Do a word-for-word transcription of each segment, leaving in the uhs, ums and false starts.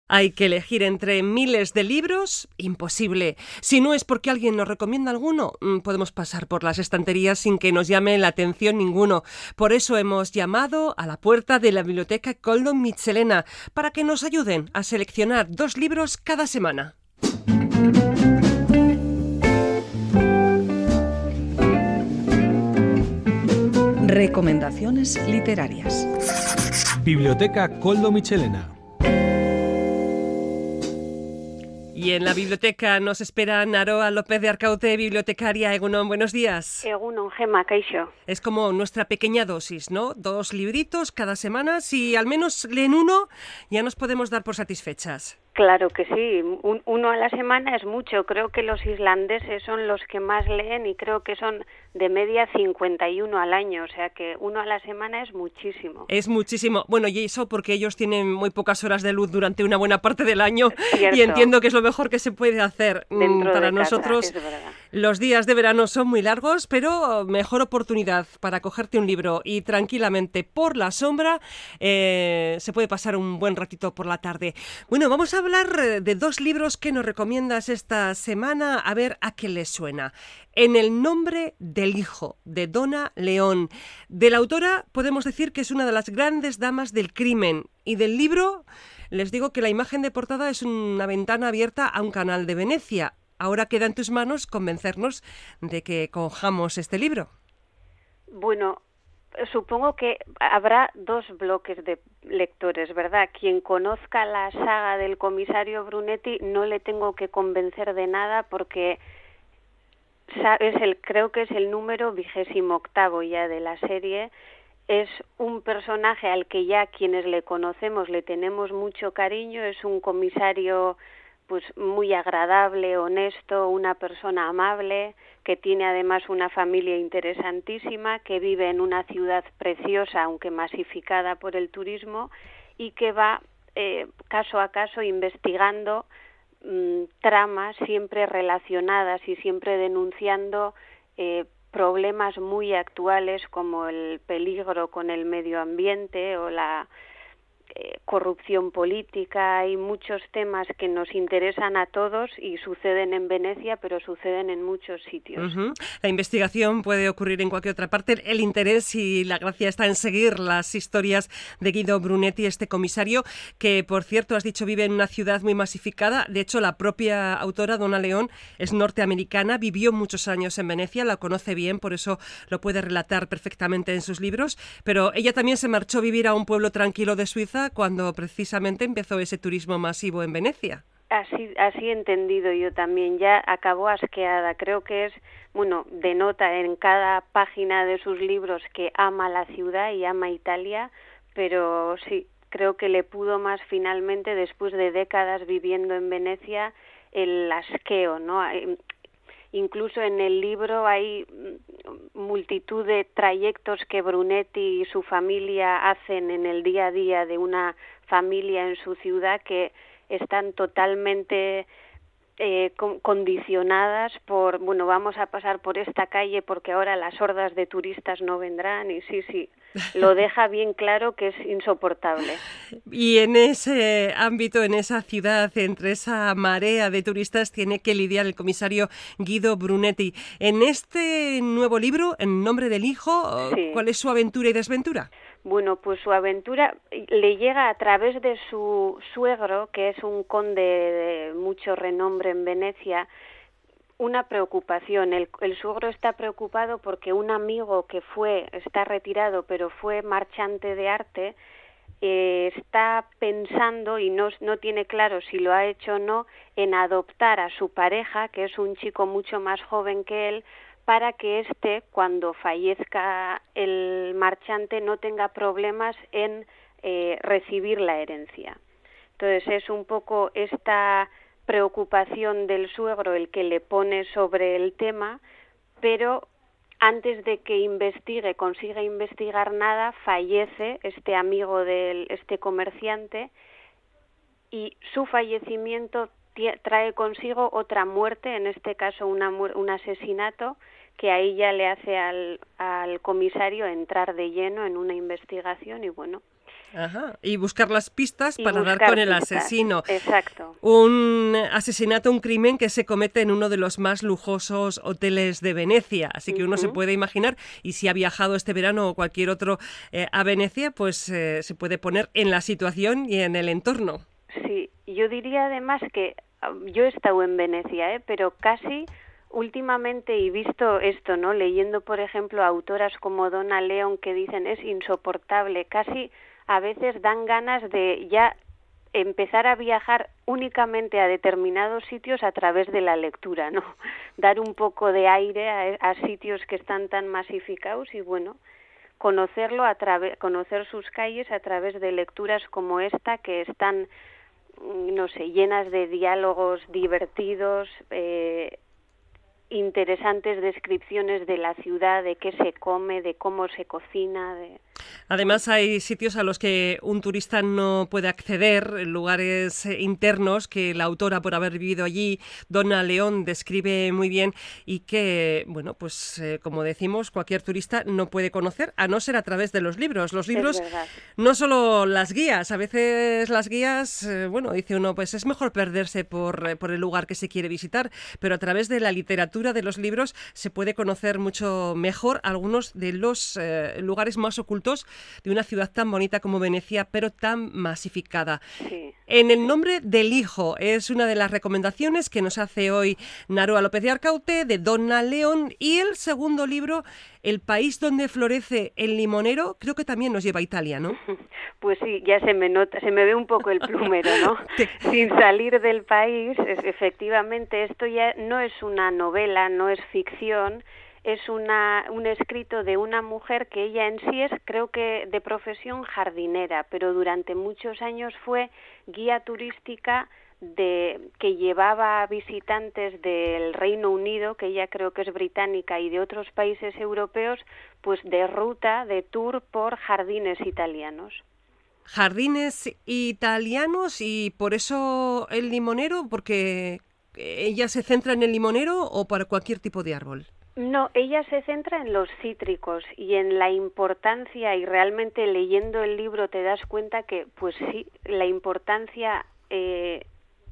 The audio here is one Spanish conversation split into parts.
Hay que elegir entre miles de libros, imposible. Si no es porque alguien nos recomienda alguno, podemos pasar por las estanterías sin que nos llame la atención ninguno. Por eso hemos llamado a la puerta de la biblioteca Koldo Mitxelena para que nos ayuden a seleccionar dos libros cada semana. Recomendaciones literarias. Biblioteca Koldo Mitxelena. Y en la biblioteca nos espera Naroa López de Arcaute, bibliotecaria. Egunon, buenos días. Egunon, Gema, kaixo. Es como nuestra pequeña dosis, ¿no? Dos libritos cada semana. Si al menos leen uno, ya nos podemos dar por satisfechas. Claro que sí, Un, uno a la semana es mucho. Creo que los islandeses son los que más leen y creo que son de media cincuenta y uno al año, o sea que uno a la semana es muchísimo. Es muchísimo. Bueno, y eso porque ellos tienen muy pocas horas de luz durante una buena parte del año. Cierto. Y entiendo que es lo mejor que se puede hacer. Dentro para de nosotros. casa, es verdad. Los días de verano son muy largos, pero mejor oportunidad para cogerte un libro y tranquilamente por la sombra eh, se puede pasar un buen ratito por la tarde. Bueno, vamos a hablar de dos libros que nos recomiendas esta semana, a ver a qué les suena. En el nombre del hijo, de Donna León. De la autora podemos decir que es una de las grandes damas del crimen. Y del libro, les digo que la imagen de portada es una ventana abierta a un canal de Venecia. Ahora queda en tus manos convencernos de que cojamos este libro. Bueno, supongo que habrá dos bloques de lectores, ¿verdad? Quien conozca la saga del comisario Brunetti no le tengo que convencer de nada porque es el, creo que es el número vigésimo octavo ya de la serie. Es un personaje al que ya quienes le conocemos le tenemos mucho cariño. Es un comisario pues muy agradable, honesto, una persona amable, que tiene además una familia interesantísima, que vive en una ciudad preciosa, aunque masificada por el turismo, y que va eh, caso a caso investigando mmm, tramas siempre relacionadas y siempre denunciando eh, problemas muy actuales como el peligro con el medio ambiente o la Eh, corrupción política. Hay muchos temas que nos interesan a todos y suceden en Venecia, pero suceden en muchos sitios. Uh-huh. La investigación puede ocurrir en cualquier otra parte. El interés y la gracia está en seguir las historias de Guido Brunetti, este comisario, que, por cierto, has dicho, vive en una ciudad muy masificada. De hecho, la propia autora, Donna León, es norteamericana, vivió muchos años en Venecia, la conoce bien, por eso lo puede relatar perfectamente en sus libros, pero ella también se marchó a vivir a un pueblo tranquilo de Suiza cuando precisamente empezó ese turismo masivo en Venecia. Así, así he entendido yo también, ya acabó asqueada. Creo que es, bueno, denota en cada página de sus libros que ama la ciudad y ama Italia, pero sí, creo que le pudo más finalmente, después de décadas viviendo en Venecia, el asqueo, ¿no? Incluso en el libro hay multitud de trayectos que Brunetti y su familia hacen en el día a día de una familia en su ciudad que están totalmente eh, condicionadas por, bueno, vamos a pasar por esta calle porque ahora las hordas de turistas no vendrán, y sí, sí, lo deja bien claro que es insoportable. Y en ese ámbito, en esa ciudad, entre esa marea de turistas, tiene que lidiar el comisario Guido Brunetti. En este nuevo libro, En nombre del hijo, sí. ¿Cuál es su aventura y desventura? Bueno, pues su aventura le llega a través de su suegro, que es un conde de mucho renombre en Venecia, una preocupación. El, el suegro está preocupado porque un amigo que fue, está retirado, pero fue marchante de arte, eh, está pensando, y no, no tiene claro si lo ha hecho o no, en adoptar a su pareja, que es un chico mucho más joven que él, para que éste, cuando fallezca el marchante, no tenga problemas en eh, recibir la herencia. Entonces es un poco esta preocupación del suegro el que le pone sobre el tema, pero antes de que investigue, consiga investigar nada, fallece este amigo de este comerciante, y su fallecimiento trae consigo otra muerte, en este caso una un asesinato, que ahí ya le hace al, al comisario entrar de lleno en una investigación y bueno, Ajá. Y buscar las pistas Y para dar buscar con el pistas. asesino. Exacto. Un asesinato, un crimen que se comete en uno de los más lujosos hoteles de Venecia. Así que uno se Ujú. puede imaginar, y si ha viajado este verano o cualquier otro eh, a Venecia, pues eh, se puede poner en la situación y en el entorno. Sí, yo diría además que um, yo he estado en Venecia, ¿eh? Pero casi últimamente he visto esto, ¿no? Leyendo, por ejemplo, autoras como Donna Leon que dicen es insoportable, casi a veces dan ganas de ya empezar a viajar únicamente a determinados sitios a través de la lectura, ¿no? Dar un poco de aire a, a sitios que están tan masificados y bueno, conocerlo a través, conocer sus calles a través de lecturas como esta que están, no sé, llenas de diálogos divertidos, eh, interesantes descripciones de la ciudad, de qué se come, de cómo se cocina, de... Además, hay sitios a los que un turista no puede acceder, lugares eh, internos que la autora, por haber vivido allí, Donna León, describe muy bien y que, bueno, pues eh, como decimos, cualquier turista no puede conocer, a no ser a través de los libros. Los libros, no solo las guías, a veces las guías, eh, bueno, dice uno, pues es mejor perderse por, eh, por el lugar que se quiere visitar, pero a través de la literatura de los libros se puede conocer mucho mejor algunos de los eh, lugares más ocultos de una ciudad tan bonita como Venecia, pero tan masificada. Sí. En el nombre del hijo es una de las recomendaciones que nos hace hoy Naroa López de Arcaute, de Donna León, y el segundo libro, El país donde florece el limonero, creo que también nos lleva a Italia, ¿no? Pues sí, ya se me nota, se me ve un poco el plumero, ¿no? Sin salir del país, es, efectivamente, esto ya no es una novela, no es ficción, es una, un escrito de una mujer que ella en sí es, creo que de profesión jardinera, pero durante muchos años fue guía turística de que llevaba a visitantes del Reino Unido, que ella creo que es británica, y de otros países europeos, pues de ruta, de tour por jardines italianos. Jardines italianos, y por eso el limonero, porque ella se centra en el limonero o para cualquier tipo de árbol. No, ella se centra en los cítricos y en la importancia, y realmente leyendo el libro te das cuenta que, pues sí, la importancia eh,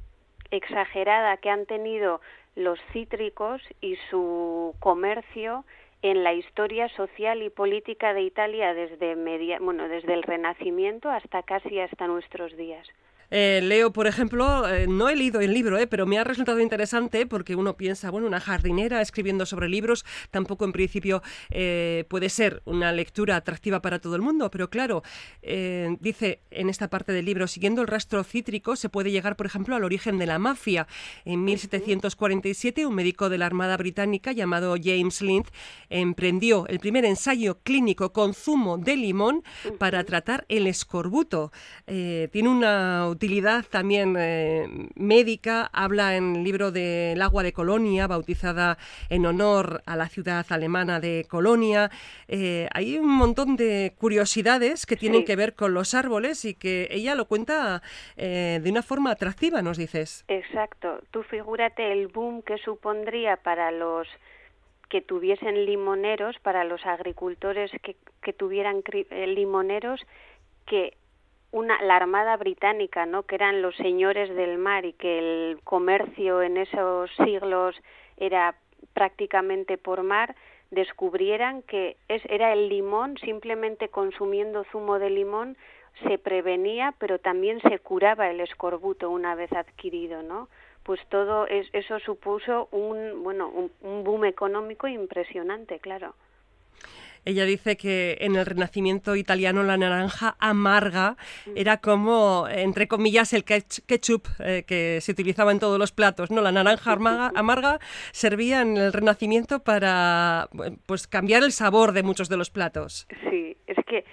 exagerada que han tenido los cítricos y su comercio en la historia social y política de Italia desde media, bueno, desde el Renacimiento hasta casi hasta nuestros días. Eh, leo, por ejemplo, eh, no he leído el libro, eh, pero me ha resultado interesante porque uno piensa, bueno, una jardinera escribiendo sobre libros tampoco en principio eh, puede ser una lectura atractiva para todo el mundo, pero claro, eh, dice en esta parte del libro, siguiendo el rastro cítrico se puede llegar, por ejemplo, al origen de la mafia. En mil setecientos cuarenta y siete, un médico de la Armada Británica llamado James Lind emprendió el primer ensayo clínico con zumo de limón para tratar el escorbuto. Eh, tiene una utilidad también eh, médica, habla en el libro del agua de Colonia, bautizada en honor a la ciudad alemana de Colonia. Eh, hay un montón de curiosidades que tienen sí. que ver con los árboles y que ella lo cuenta eh, de una forma atractiva, nos dices. Exacto. Tú figúrate el boom que supondría para los que tuviesen limoneros, para los agricultores que, que tuvieran limoneros, que Una, la Armada Británica, ¿no?, que eran los señores del mar y que el comercio en esos siglos era prácticamente por mar, descubrieran que es, era el limón, simplemente consumiendo zumo de limón se prevenía, pero también se curaba el escorbuto una vez adquirido, ¿no? Pues todo es, eso supuso un, bueno, un, un boom económico impresionante, claro. Ella dice que en el Renacimiento italiano la naranja amarga era como, entre comillas, el ketchup eh, que se utilizaba en todos los platos, ¿no? La naranja amarga, amarga servía en el Renacimiento para, pues, cambiar el sabor de muchos de los platos. Sí, es que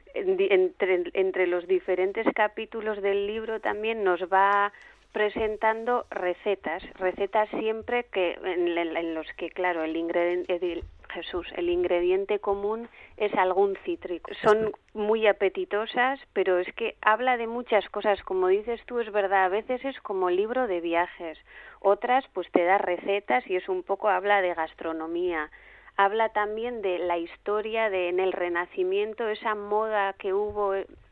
entre, entre los diferentes capítulos del libro también nos va presentando recetas, recetas siempre que en, en los que, claro, el ingrediente... El, Jesús, el ingrediente común es algún cítrico. Son muy apetitosas, pero es que habla de muchas cosas, como dices tú, es verdad, a veces es como libro de viajes, otras pues te da recetas y es un poco, habla de gastronomía, habla también de la historia de en el Renacimiento, esa moda que hubo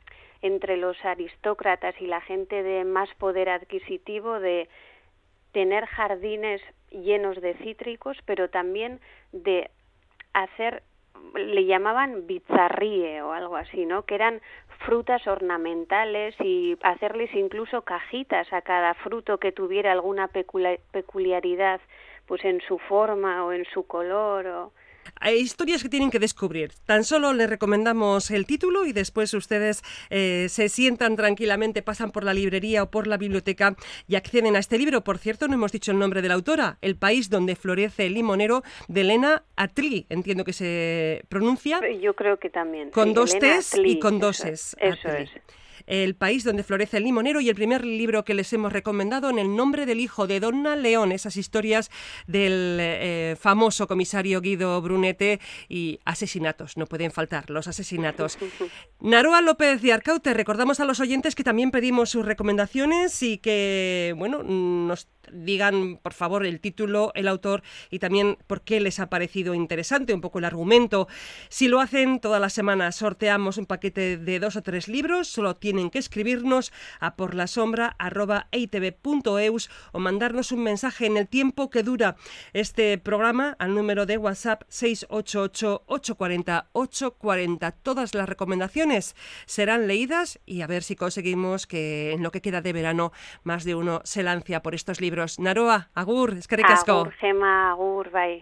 entre los aristócratas y la gente de más poder adquisitivo de tener jardines llenos de cítricos, pero también de hacer, le llamaban bizarríe o algo así, ¿no? Que eran frutas ornamentales y hacerles incluso cajitas a cada fruto que tuviera alguna peculiaridad, pues en su forma o en su color o... Hay historias que tienen que descubrir. Tan solo les recomendamos el título y después ustedes eh, se sientan tranquilamente, pasan por la librería o por la biblioteca y acceden a este libro. Por cierto, no hemos dicho el nombre de la autora, El país donde florece el limonero, de Elena Atli, entiendo que se pronuncia. Yo creo que también. Con sí, dos Elena T's Atli, y con dos eso, Es. Eso Atli. es. El país donde florece el limonero, y el primer libro que les hemos recomendado, En el nombre del hijo, de Donna León, esas historias del eh, famoso comisario Guido Brunetti y asesinatos, no pueden faltar los asesinatos. Naroa López de Arcaute, recordamos a los oyentes que también pedimos sus recomendaciones y que, bueno, nos digan, por favor, el título, el autor y también por qué les ha parecido interesante, un poco el argumento. Si lo hacen, todas las semanas sorteamos un paquete de dos o tres libros, solo tienen que escribirnos a porlasombra arroba e i te ve punto e u s o mandarnos un mensaje en el tiempo que dura este programa al número de WhatsApp seis ocho ocho, ocho cuatro cero, ocho cuatro cero. Todas las recomendaciones serán leídas y a ver si conseguimos que en lo que queda de verano más de uno se lance por estos libros. Naroa, agur, eskerrik asko. Agur, Gema, agur, bai.